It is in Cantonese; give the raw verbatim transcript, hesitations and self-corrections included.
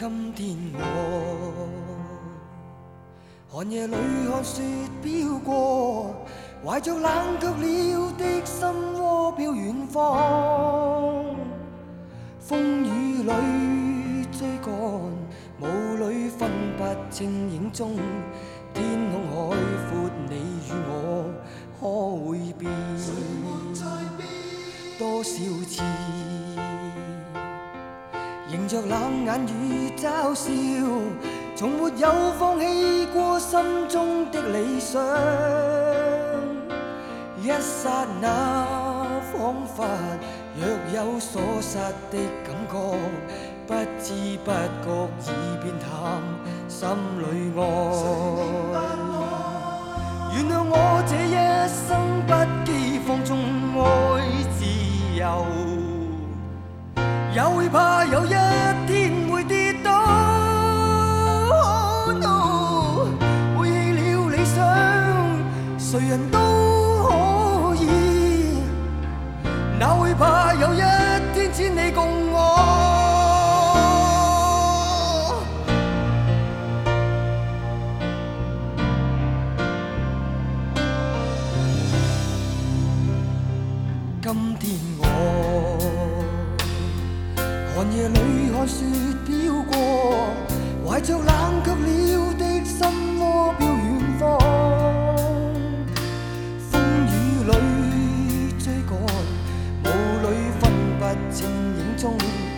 今天我寒夜里看雪飘过，怀着冷却了的心窝飘远方。风雨里追赶，雾里分不清影踪。天空海阔，你与我可会变？多少次迎着冷眼與嘲笑，從沒有放棄過心中的理想。一剎那彷彿若有所失的感覺，不知不覺已變淡心裏愛。原諒我這一生不羈放縱愛自由，也會怕有一天會跌倒。Oh no， 背棄了理想，誰人都可以，哪會怕有一天只你共我。今天我寒夜里看雪飄過，懷着冷卻了的心窩飄遠方。風雨裏追趕，霧裏分不清影蹤。